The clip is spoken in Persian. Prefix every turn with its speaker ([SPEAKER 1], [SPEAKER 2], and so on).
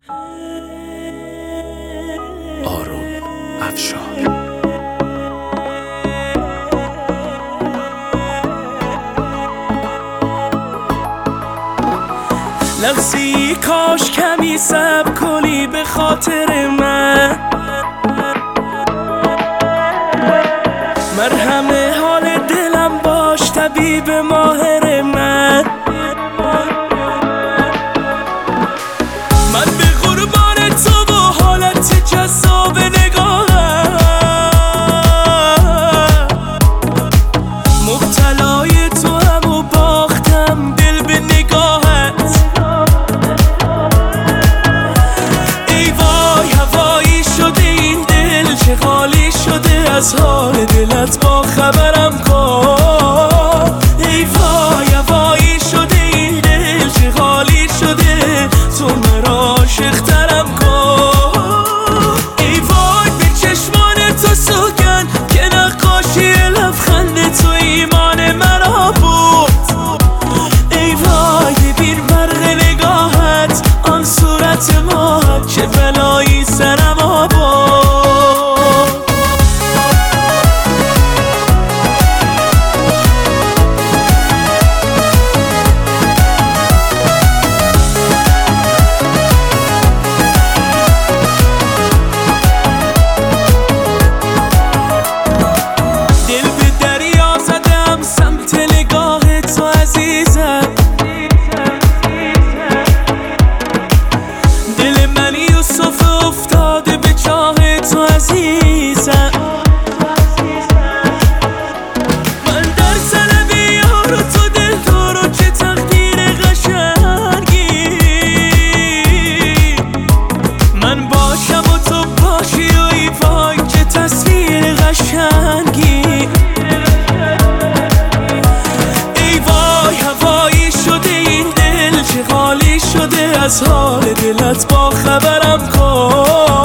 [SPEAKER 1] آروم افشار.
[SPEAKER 2] لحظی کاش کمی صبر کنی به خاطر من، مرهم حال دلم باش طبیب ماهر من. من به قربان تو و حالت جذاب نگاهم، مبتلای تو هم و باختم دل به نگاهت. ای وای هوایی شده این دل، چه خالی شده از حال دلت با خبرم کن. ای وای هوایی شده این دل، چه خالی شده تو مرا عاشق‌ترم کن. ای وای به چشمان تو سوگن که نقاشی لبخند تو ایمان مرا بود. ای وای ببین برق نگاهت آن صورت ماه، چه بلایی سرم آباد. من در طلب یار تو دل دارم، چه تقدیر قشنگی. من باشم و تو باشی و ای وای چه تصویر قشنگی. ای وای هوایی شده این دل، چه خالی شده از حال دلت با خبرم کن.